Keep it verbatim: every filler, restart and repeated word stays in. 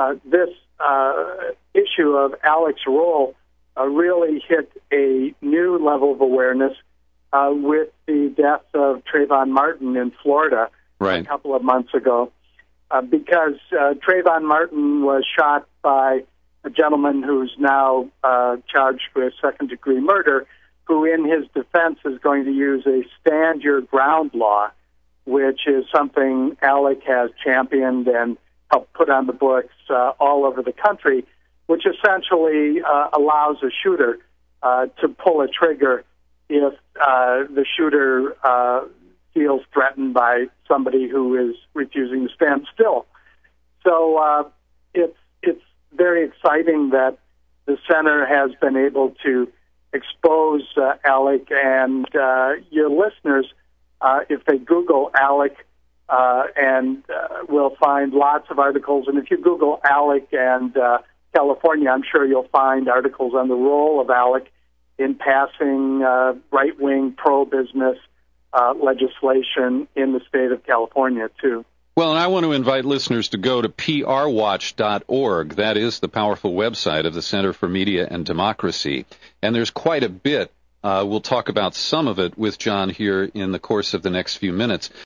uh, this uh, issue of Alec's role uh, really hit a new level of awareness uh, with the death of Trayvon Martin in Florida right. a couple of months ago, uh, because uh, Trayvon Martin was shot by a gentleman who's now uh, charged with second-degree murder, who in his defense is going to use a stand your ground law, which is something Alec has championed and helped put on the books uh, all over the country, which essentially uh, allows a shooter uh, to pull a trigger if uh, the shooter uh, feels threatened by somebody who is refusing to stand still. So uh, it's it's very exciting that the center has been able to expose uh, Alec, and uh, your listeners, uh, if they Google Alec, uh, and uh, will find lots of articles. And if you Google Alec and uh, California, I'm sure you'll find articles on the role of Alec in passing uh, right-wing pro-business uh, legislation in the state of California, too. Well, and I want to invite listeners to go to P R watch dot org. That is the powerful website of the Center for Media and Democracy. And there's quite a bit. Uh, we'll talk about some of it with John here in the course of the next few minutes.